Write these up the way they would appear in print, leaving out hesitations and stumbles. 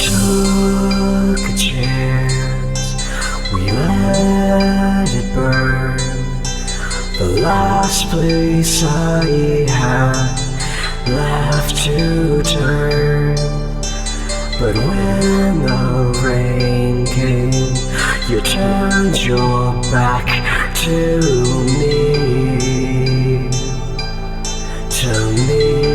took a chance, we let it burn. The last place I had left to turn. But when the rain came, you turned your back to me, to me.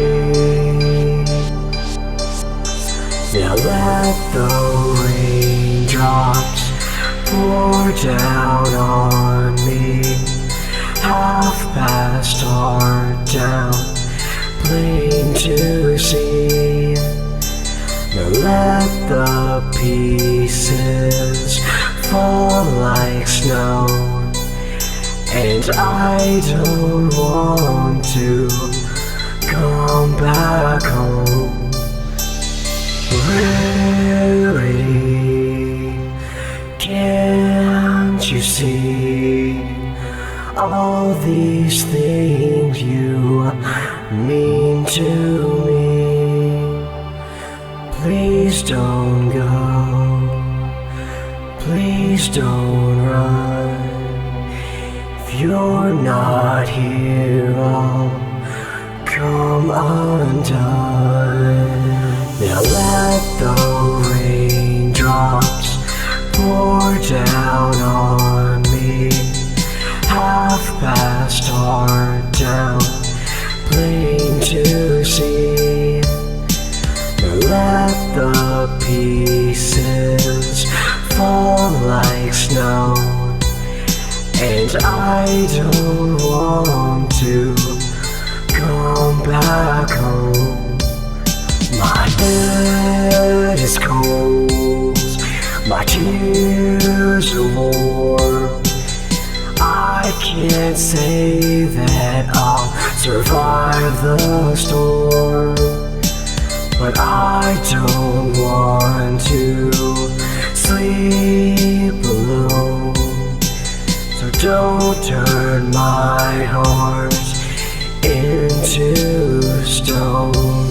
Now let the raindrops pour down on me. Half past are down, plain to see. Now let the pieces fall like snow, and I don't want to come back home. Rarity, can't you see all these things you mean to me? Please don't go, please don't run. If you're not here, I'll come undone. Now let the raindrops pour down on me. Half past are down, plain to see. Now let the pieces fall like snow, and I don't want to come back home. My bed is cold, my tears are warm. I can't say that I'll survive the storm, but I don't want to sleep alone. So don't turn my heart into stone.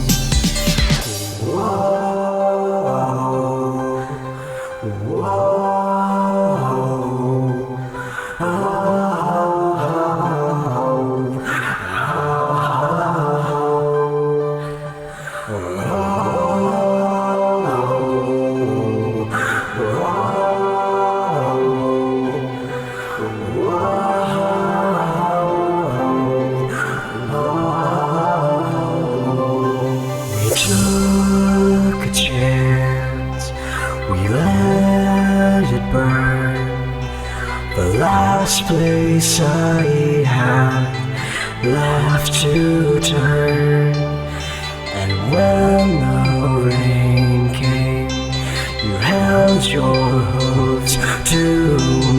Took a chance, we let it burn. The last place I had left to turn. And when the rain came, you held your hooves to